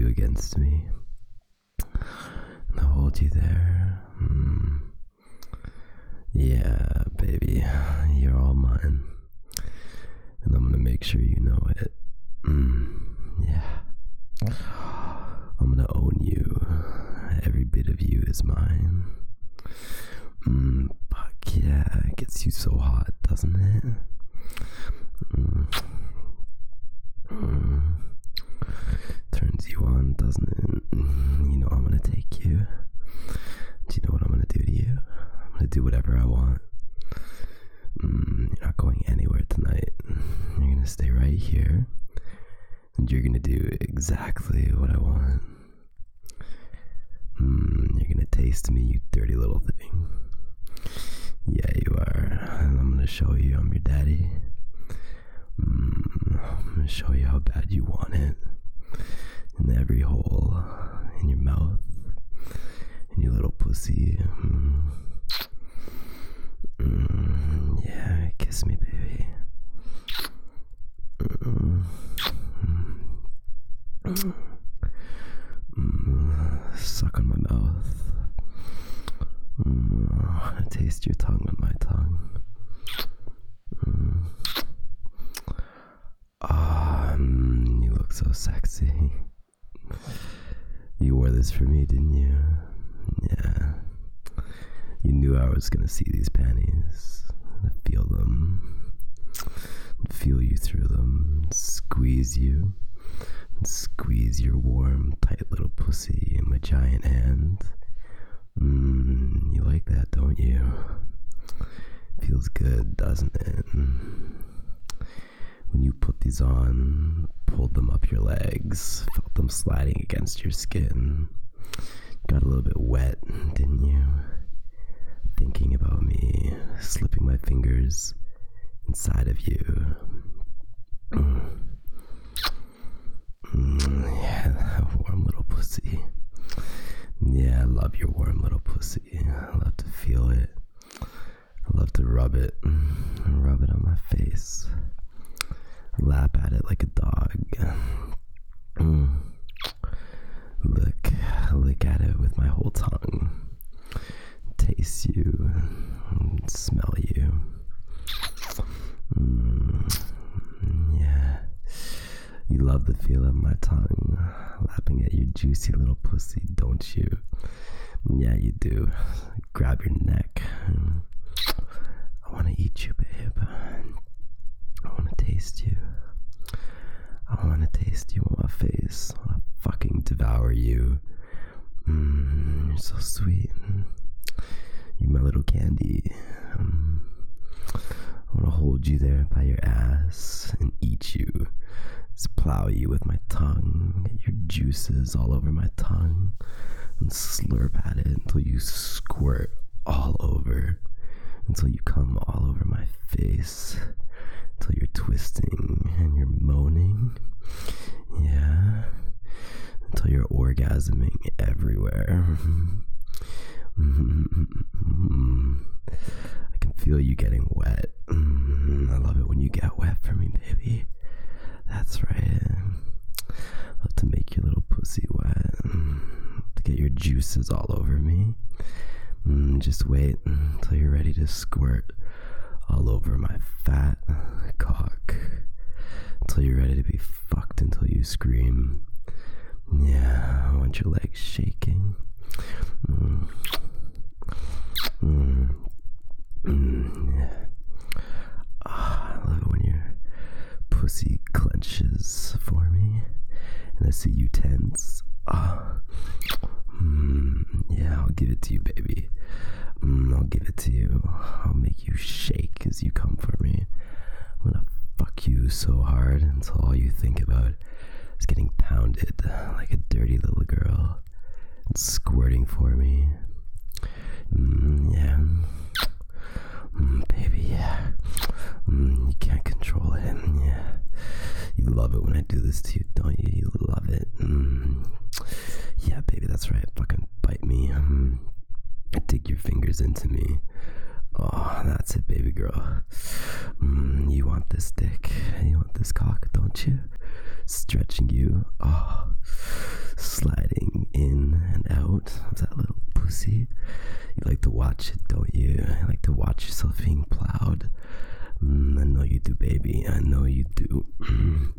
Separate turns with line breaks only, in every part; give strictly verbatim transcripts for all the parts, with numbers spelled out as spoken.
you against me. And I'll hold you there. Mm. Yeah, baby, you're all mine. And I'm gonna make sure you know it. Mm. Yeah. I'm gonna own you. Every bit of you is mine. Mm, fuck yeah, it gets you so hot, doesn't it? Mm. Mm. Turns you on, doesn't it? You know I'm gonna take you. Do you know what I'm gonna do to you? I'm gonna do whatever I want. Mm, you're not going anywhere tonight. You're gonna stay right here, and you're gonna do exactly what I want. Mm, you're gonna taste me, you dirty little thing. Yeah, you are. And I'm gonna show you I'm your daddy. Mm, I'm gonna show you how bad you want it. In every hole in your mouth, in your little pussy. Mm. Mm, yeah, kiss me, baby. Mm. Mm. Mm. Suck on my mouth. Mm. I taste your tongue on my tongue. Mm. Ah, mm, you look so sexy. You wore this for me, didn't you? Yeah. You knew I was gonna see these panties. Feel them. Feel you through them. Squeeze you. Squeeze your warm, tight little pussy in my giant hand. Mmm, you like that, don't you? Feels good, doesn't it? When you put these on, pulled them up your legs, felt them sliding against your skin. Got a little bit wet, didn't you? Thinking about me, slipping my fingers inside of you. Mm. Mm, yeah, that warm little pussy. Yeah, I love your warm little pussy. I love to feel it. I love to rub it. Rub it on my face. Lap at it like a dog. Mm. Look, look at it with my whole tongue. Taste you. Smell you. Mm. Yeah. You love the feel of my tongue lapping at your juicy little pussy, don't you? Yeah, you do. Grab your neck. I want to eat you, babe. I want to taste you. I want to taste you on my face. I want to fucking devour you. Mm, you're so sweet. You're my little candy. Um, I want to hold you there by your ass and eat you. Just plow you with my tongue, get your juices all over my tongue, and slurp at it until you squirt all over, until you come all over my face, until you're twisting and you're moaning, yeah, until you're orgasming everywhere. I can feel you getting wet. I love it when you get wet for me, baby. That's right. Love to make your little pussy wet. To get your juices all over me. Just wait until you're ready to squirt all over my fat cock. Until you're ready to be fucked until you scream. Yeah, I want your legs shaking. Mm. Mm. Mm. Yeah. Oh, I love it when your pussy clenches for me and I see you tense. Oh. Mm. Yeah, I'll give it to you, baby. Mm, I'll give it to you. I'll make you shake as you come for me. I'm gonna fuck you so hard until all you think about is getting pounded like a dirty little girl and squirting for me. Mm, yeah. Mm, baby, yeah. Mm, you can't control it. Yeah. You love it when I do this to you, don't you? You love it. Mm. Yeah, baby, that's right. Fucking bite me. Mm. Dig your fingers into me. Oh, that's it, baby girl. Mm, you want this dick? You want this cock, don't you? Stretching you. Oh, sliding in and out of that little pussy. You like to watch it, don't you? You like to watch yourself being plowed. Mm, I know you do, baby. I know you do. Mm,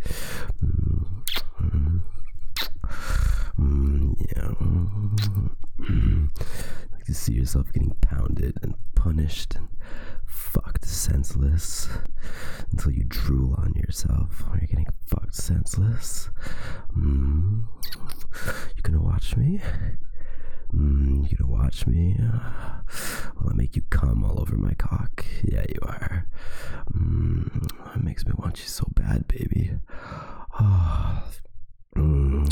mm, mm, yeah. Mm. Like to see yourself getting pounded and punished and fucked senseless until you drool on yourself while you're getting fucked senseless. Mm. You gonna watch me? Mm, you gonna watch me? Will I make you come all over my cock? Yeah, you are. Mm, it makes me want you so bad, baby. Oh. Mm.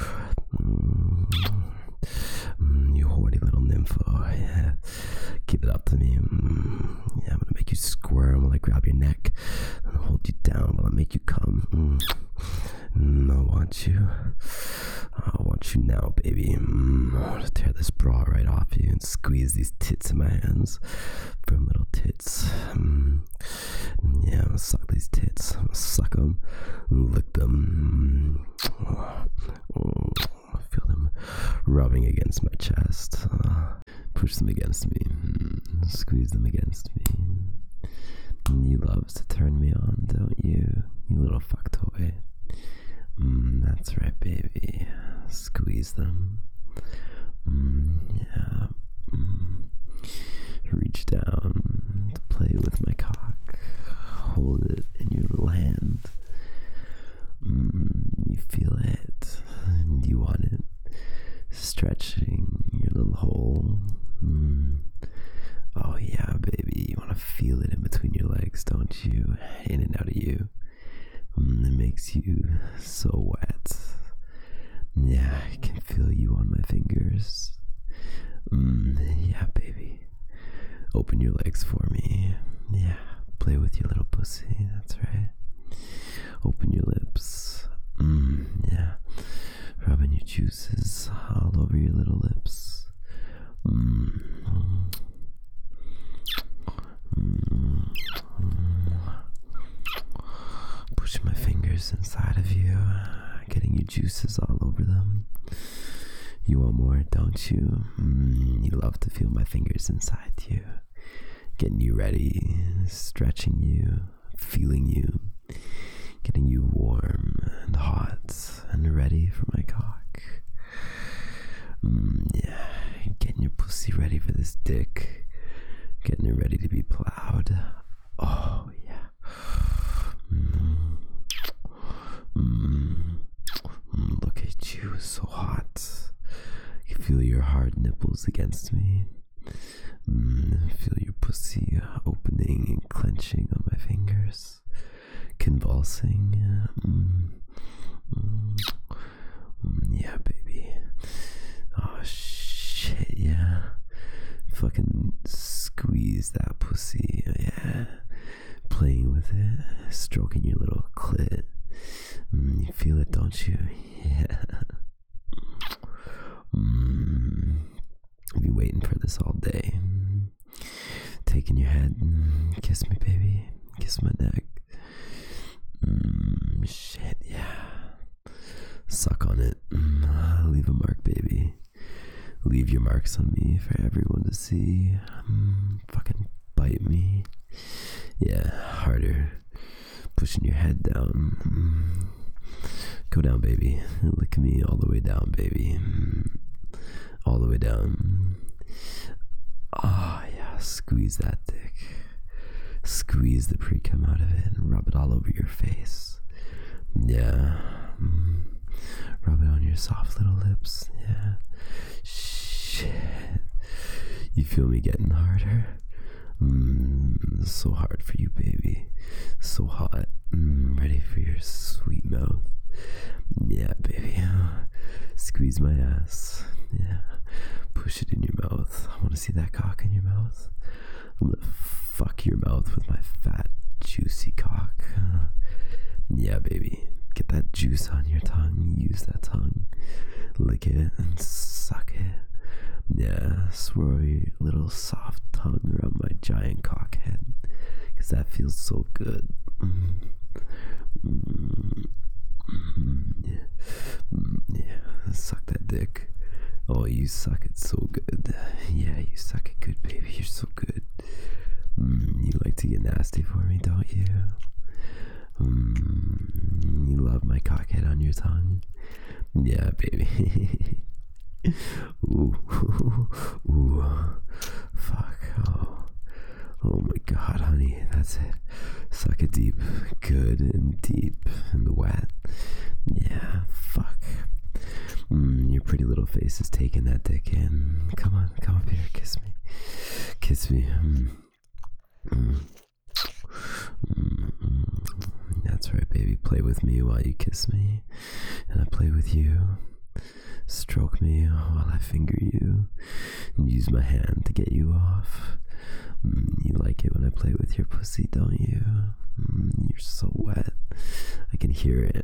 Mm. Mm, you horny little nympho. Yeah. Give it up to me. Mm. Yeah, I'm gonna make you squirm while I grab your neck and hold you down while I make you come. Mm. Mm, I want you. I want you now, baby. Mm, I want to tear this bra right off you and squeeze these tits in my hands. Firm little tits. Mm. Yeah, I'm gonna suck these tits. I'm gonna suck them and lick them. Mm. Oh, I feel them rubbing against my chest. Uh, push them against me. Mm. Squeeze them against me. You love to turn me on, don't you? You little fuck toy. Mm, that's right, baby. Squeeze them. Mm, yeah. Mm. Reach down to play with my cock. Hold it in your little hand. Mm, you feel it. You want it. Stretching your little hole. Mm. Oh yeah, baby. You want to feel it in between your legs, don't you? In and out of you. Mm, it makes you so wet. Yeah, I can feel you on my fingers. Mm, yeah, baby. Open your legs for me. Yeah, play with your little pussy. That's right. Open your lips. Mm, yeah. Rubbing your juices all over your little lips. Mm. Mm. Mm. Pushing my fingers inside of you, getting your juices all over them. You want more, don't you? Mm, you love to feel my fingers inside you, getting you ready, stretching you, feeling you, getting you warm and hot and ready for my cock. Mm, yeah, getting your pussy ready for this dick, getting it ready to be plowed. Oh, yeah. Mm. Mm. Mm, look at you, so hot. You feel your hard nipples against me. Mm, feel your pussy opening and clenching on my fingers, convulsing. Mm. Mm. Mm, yeah, baby. Oh shit, yeah. Fucking squeeze that pussy, yeah. Playing with it, stroking your little clit. Mm, you feel it, don't you? Yeah. Mm. I've been waiting for this all day. Taking your head. Mm, kiss me, baby. Kiss my neck. Mm, shit, yeah. Suck on it. Mm, leave a mark, baby. Leave your marks on me for everyone to see. Mm, fucking bite me. Yeah, harder. Pushing your head down. Mm. Go down, baby. Lick me all the way down, baby. Mm. All the way down. Ah, oh, yeah. Squeeze that dick. Squeeze the pre-cum out of it and rub it all over your face. Yeah. Mm. Rub it on your soft little lips. Yeah. Shit. You feel me getting harder? Mm, so hard for you, baby. So hot. Mm, ready for your sweet mouth. Yeah, baby. Squeeze my ass. Yeah. Push it in your mouth. I want to see that cock in your mouth. I'm gonna fuck your mouth with my fat, juicy cock. Yeah, baby. Get that juice on your tongue. Use that tongue. Lick it and suck it. Yeah, swirl your little soft tongue around my giant cock head, because that feels so good. Mm. Mm. Mm, yeah. Mm, yeah. Suck that dick. Oh, you suck it so good. Yeah, you suck it good, baby. You're so good. Mm, you like to get nasty for me, don't you? Mm, you love my cockhead on your tongue. Yeah, baby. Ooh, ooh, fuck. Oh, oh my God, honey, that's it. Suck it deep, good and deep and wet. Yeah, fuck. Mm, your pretty little face is taking that dick in. Come on, come up here, kiss me, kiss me. Mm. Mm. Mm, mm. That's right, baby. Play with me while you kiss me, and I play with you. Stroke me while I finger you, and use my hand to get you off. Mm, you like it when I play with your pussy, don't you? Mm, you're so wet. I can hear it.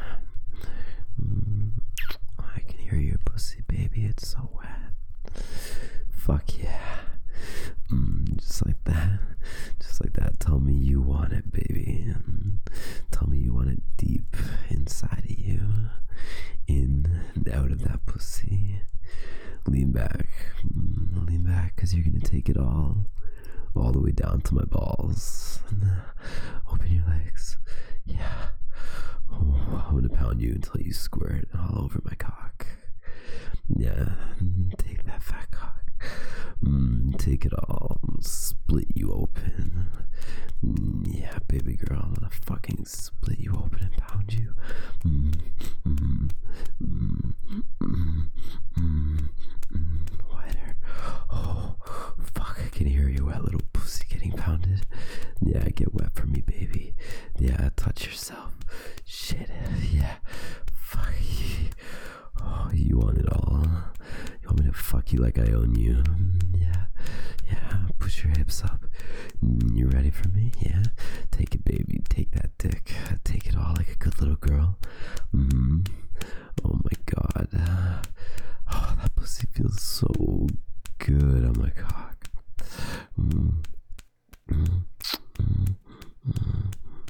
Mm, I can hear your pussy, baby. It's so wet. Fuck yeah. Mm, just like that. Just like that. Tell me you want it, baby. Mm, tell me you want it deep inside of you. In and out of that pussy. Lean back. Mm, lean back, because you're going to take it all. All the way down to my balls. And, uh, open your legs. Yeah. Oh, I'm going to pound you until you squirt all over my cock. Yeah. Take that fat cock. Mm, take it all. Split you open. Mm, yeah, baby girl, I'm gonna fucking split you open and pound you. Mm, mm, mm, mm, mm, mm, wider. Oh, fuck, I can hear your wet little pussy getting pounded. Yeah, get wet for me, baby. Yeah, touch yourself. Shit, yeah. Fuck. Oh, you want it all. You want me to fuck you like I own you? Yeah, yeah. Push your hips up. You ready for me? Yeah. Take it, baby. Take that dick. Take it all like a good little girl. Mm. Oh my God. Oh, that pussy feels so good on my cock. Mm. Mm. Mm. Mm.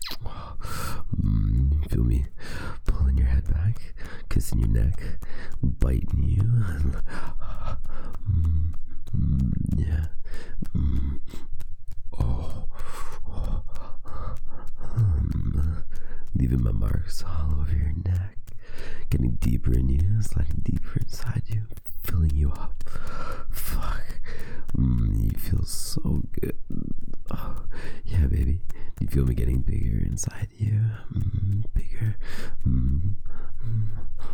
Mm, you feel me pulling your head back, kissing your neck, biting you. mm, mm, yeah. Mm. Oh. oh. Um, leaving my marks all over your neck, getting deeper in you, sliding deeper inside you, filling you up. Fuck. Mm, you feel so good. Oh, yeah, baby. You feel me getting bigger inside you? Mm, bigger. Mm, mm,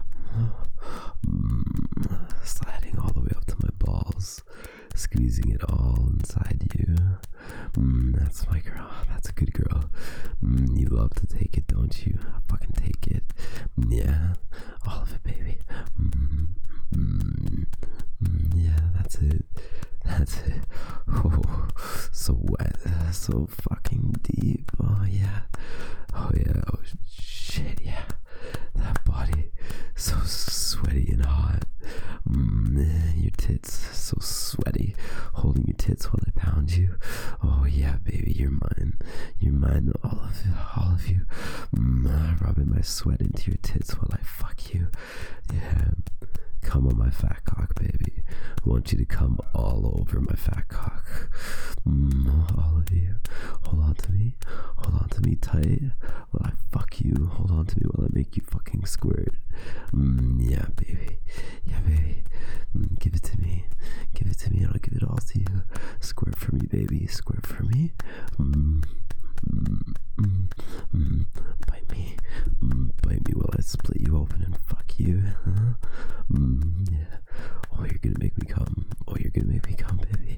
mm, sliding all the way up to my balls, squeezing it all inside you. Mm, that's my girl. That's a good girl. Mm, you love to take it, don't you? I'll fucking take it. Yeah, all of it, baby. Mm, mm, mm, yeah, that's it. That's it. Oh, so wet, so fucking deep. Oh yeah. Oh yeah. Oh shit. Yeah. That body, so sweaty and hot. Mm, your tits, so sweaty. Holding your tits while I pound you. Oh yeah, baby, you're mine. You're mine. All of you. All of you. Mm, rubbing my sweat into your tits while I fuck you. Yeah. Come on my fat cock, baby. I want you to come all over my fat cock. Mm, all of you. Hold on to me. Hold on to me tight while I fuck you. Hold on to me while I make you fucking squirt. Mm, yeah, baby. Yeah, baby. Mm, give it to me. Give it to me and I'll give it all to you. Squirt for me, baby. Squirt for me. Mm. Mm, mm, mm, bite me, mm, bite me while I split you open and fuck you. Huh? Mm, yeah. Oh, you're gonna make me come. Oh, you're gonna make me come, baby.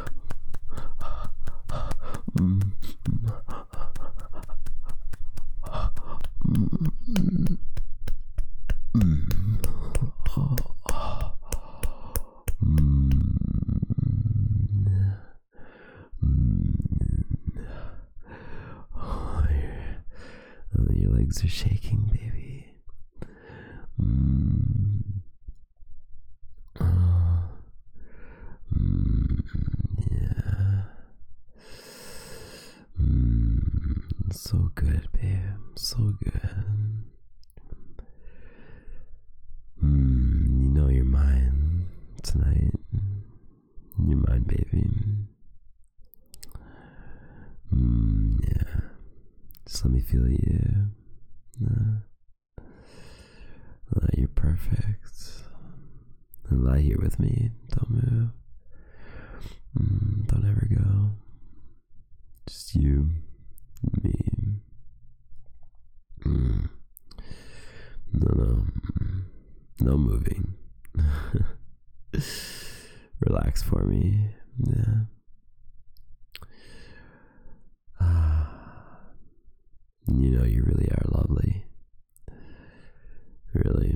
Mm, mm, mm, mm, oh, oh, mm, mm. Oh, your, your legs are shaking, baby. Mm. Oh. Mm. Yeah. Mm. So good, babe. So good. tonight. You're mine, baby. Mm, yeah. Just let me feel you. Uh, uh, you're perfect. And lie here with me. Don't move. Mm, don't ever go. Just you, me. Mm. No, no. No moving. Relax for me. Yeah. You know, you really are lovely. Really.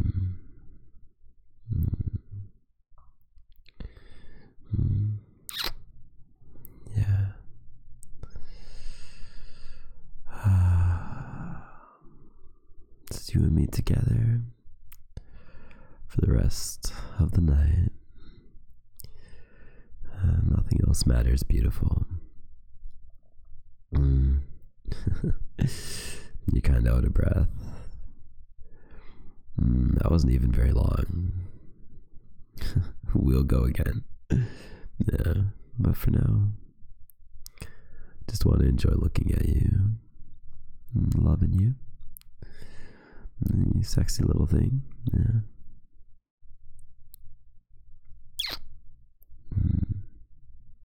Mm. Mm. Yeah. It's you and me together for the rest of the night. Uh, nothing else matters, beautiful. Mm. You're kind of out of breath. Mm, that wasn't even very long. We'll go again. Yeah, but for now, just want to enjoy looking at you, loving you, you sexy little thing. Yeah.